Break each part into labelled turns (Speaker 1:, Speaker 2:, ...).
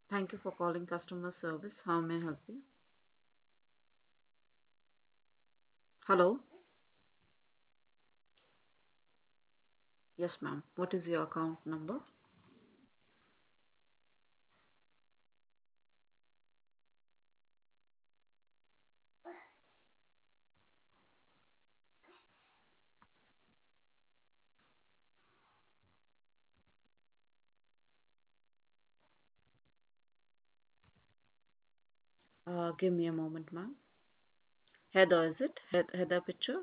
Speaker 1: Thank you for calling customer service. How may I help you? Hello? Yes, ma'am. What is your account number? Give me a moment, ma'am. Heather, is it? Heather picture?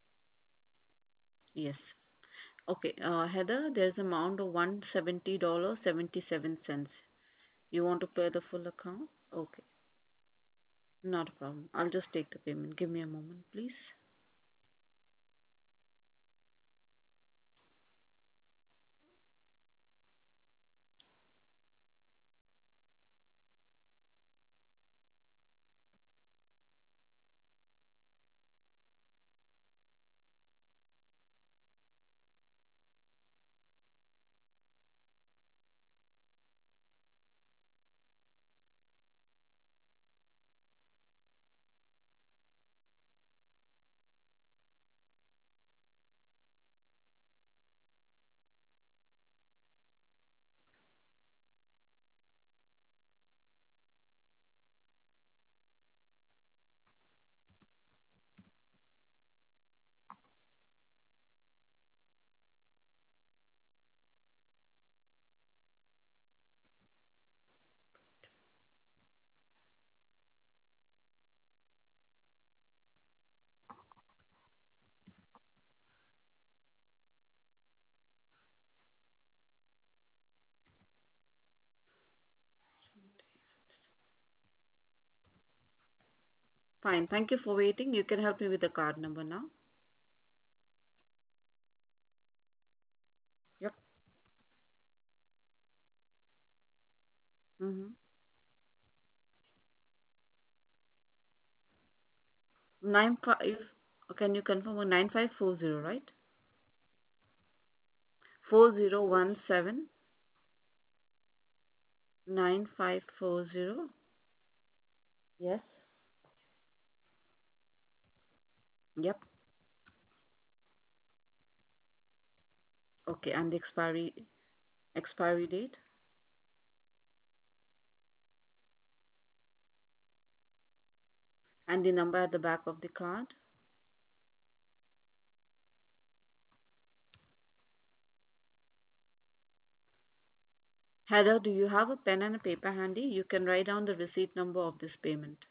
Speaker 1: Yes. Okay, Heather, there's amount of $170.77. You want to pay the full account? Okay, not a problem. I'll just take the payment. Give me a moment, please. Fine. Thank you for waiting. You can help me with the card number now. Yep. Mm-hmm. 95. Can you confirm 9540, right? 4017 9540. Yes. Yep. Okay. And the expiry date and the number at the back of the card. Heather, do you have a pen and a paper handy? You can write down the receipt number of this payment.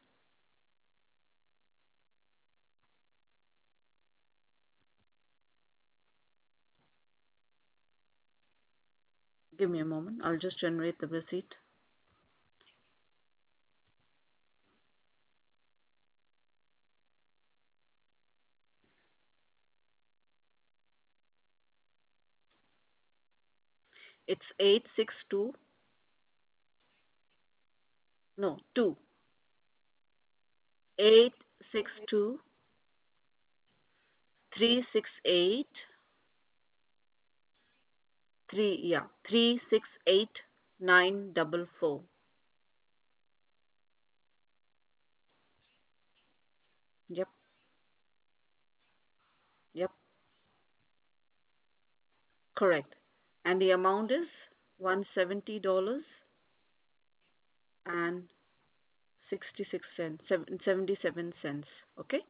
Speaker 1: Give me a moment. I'll just generate the receipt. It's 862, no, 2, 862 368 3, yeah, 368 944. Yep, yep, correct. And the amount is $170 and 66 cents, 77 cents. Okay?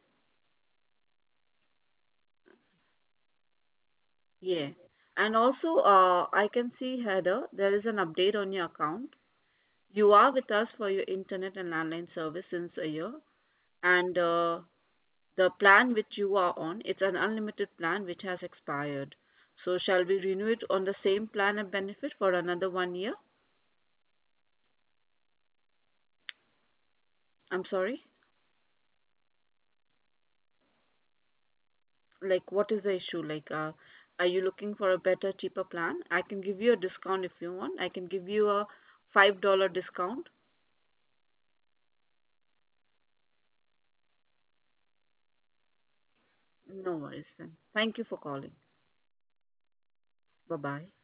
Speaker 1: Yeah. And also, I can see, Heather, there is an update on your account. You are with us for your internet and landline service since a year. And the plan which you are on, it's an unlimited plan which has expired. So, shall we renew it on the same plan and benefit for another 1 year? I'm sorry. Like, what is the issue? Like, are you looking for a better, cheaper plan? I can give you a discount if you want. I can give you a $5 discount. No worries then. Thank you for calling. Bye bye.